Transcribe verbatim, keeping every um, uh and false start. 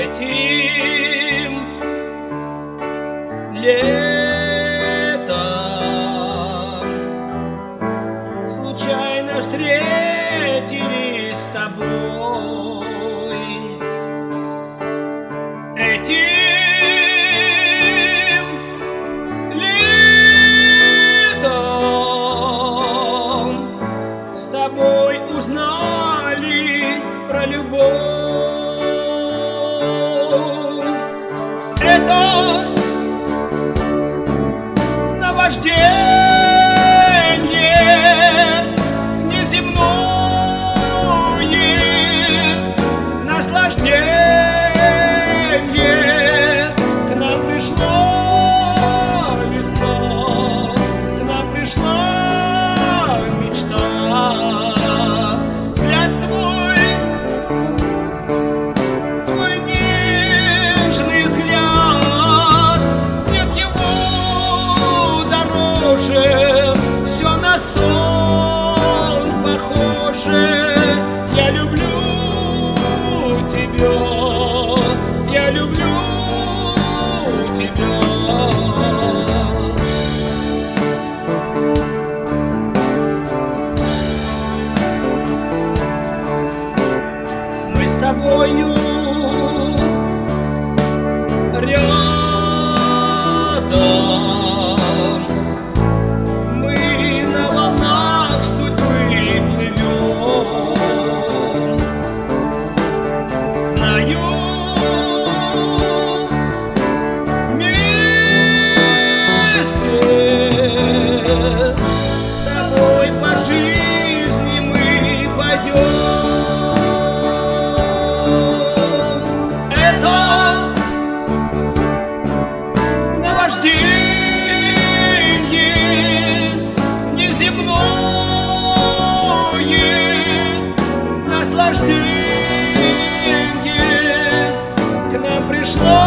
Этим летом случайно встретились с тобой. Этим летом с тобой узнали про любовь. Это наваждение неземное, наслаждение. К нам пришла весна, к нам пришла мечта. Взгляд твой, твой нежный взгляд, нет его дороже, все на сон похоже. Я люблю тебя, я люблю тебя. Мы с тобою рядом, мы на волнах судьбы плывем. Знаю, вместе с тобой по жизни мы пойдем. Это наваждение неземное, наслаждение. К нам пришло